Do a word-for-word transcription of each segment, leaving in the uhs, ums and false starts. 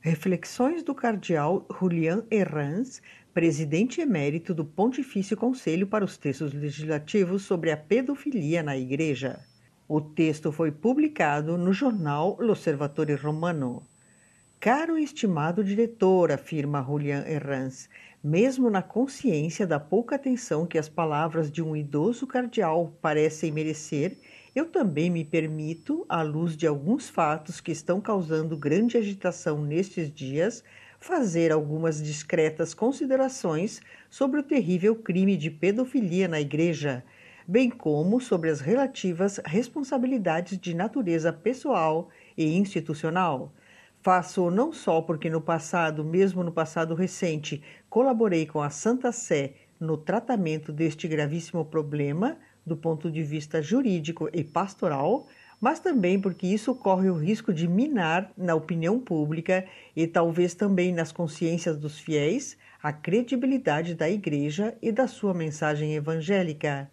Reflexões do cardeal Julian Herrans, presidente emérito do Pontifício Conselho para os Textos Legislativos sobre a Pedofilia na Igreja. O texto foi publicado no jornal L'Osservatore Romano. Caro e estimado diretor, afirma Julian Herrans, mesmo na consciência da pouca atenção que as palavras de um idoso cardeal parecem merecer, eu também me permito, à luz de alguns fatos que estão causando grande agitação nestes dias, fazer algumas discretas considerações sobre o terrível crime de pedofilia na Igreja, bem como sobre as relativas responsabilidades de natureza pessoal e institucional. Faço não só porque no passado, mesmo no passado recente, colaborei com a Santa Sé no tratamento deste gravíssimo problema, do ponto de vista jurídico e pastoral, mas também porque isso corre o risco de minar na opinião pública e talvez também nas consciências dos fiéis a credibilidade da Igreja e da sua mensagem evangélica.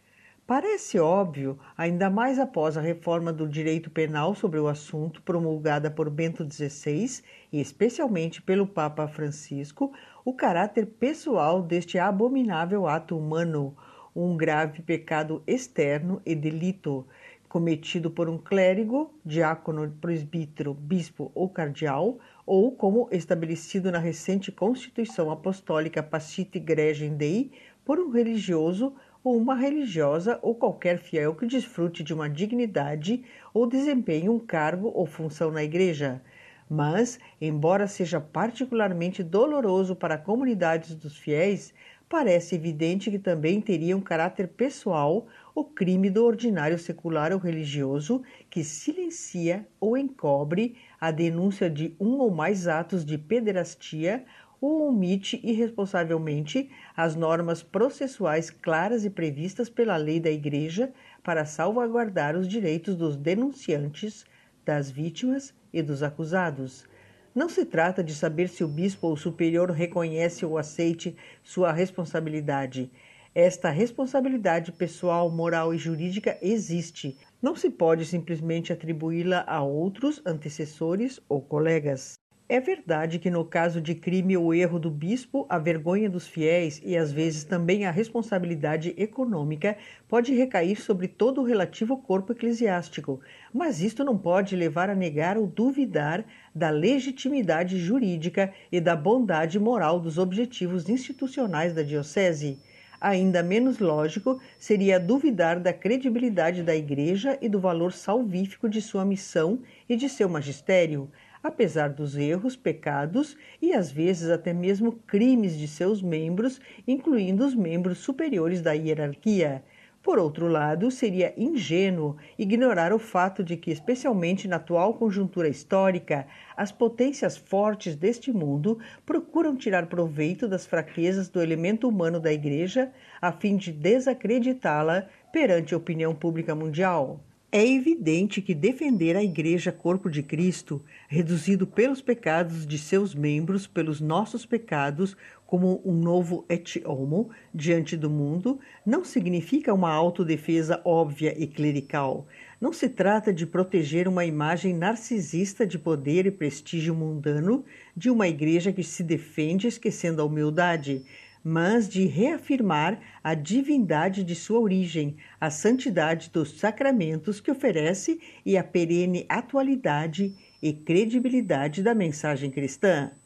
Parece óbvio, ainda mais após a reforma do direito penal sobre o assunto promulgada por Bento dezesseis e especialmente pelo Papa Francisco, o caráter pessoal deste abominável ato humano, um grave pecado externo e delito, cometido por um clérigo, diácono, presbítero, bispo ou cardeal, ou como estabelecido na recente Constituição Apostólica Pascite Gregem Dei, por um religioso ou uma religiosa ou qualquer fiel que desfrute de uma dignidade ou desempenhe um cargo ou função na Igreja. Mas, embora seja particularmente doloroso para comunidades dos fiéis, parece evidente que também teria um caráter pessoal o crime do ordinário secular ou religioso que silencia ou encobre a denúncia de um ou mais atos de pederastia ou omite irresponsavelmente as normas processuais claras e previstas pela lei da Igreja para salvaguardar os direitos dos denunciantes, das vítimas e dos acusados. Não se trata de saber se o bispo ou o superior reconhece ou aceite sua responsabilidade. Esta responsabilidade pessoal, moral e jurídica existe. Não se pode simplesmente atribuí-la a outros antecessores ou colegas. É verdade que no caso de crime ou erro do bispo, a vergonha dos fiéis e às vezes também a responsabilidade econômica pode recair sobre todo o relativo corpo eclesiástico, mas isto não pode levar a negar ou duvidar da legitimidade jurídica e da bondade moral dos objetivos institucionais da diocese. Ainda menos lógico seria duvidar da credibilidade da Igreja e do valor salvífico de sua missão e de seu magistério, apesar dos erros, pecados e às vezes até mesmo crimes de seus membros, incluindo os membros superiores da hierarquia. Por outro lado, seria ingênuo ignorar o fato de que, especialmente na atual conjuntura histórica, as potências fortes deste mundo procuram tirar proveito das fraquezas do elemento humano da Igreja a fim de desacreditá-la perante a opinião pública mundial. É evidente que defender a Igreja Corpo de Cristo, reduzido pelos pecados de seus membros, pelos nossos pecados, como um novo et homo diante do mundo, não significa uma autodefesa óbvia e clerical. Não se trata de proteger uma imagem narcisista de poder e prestígio mundano de uma Igreja que se defende esquecendo a humildade, mas de reafirmar a divindade de sua origem, a santidade dos sacramentos que oferece e a perene atualidade e credibilidade da mensagem cristã.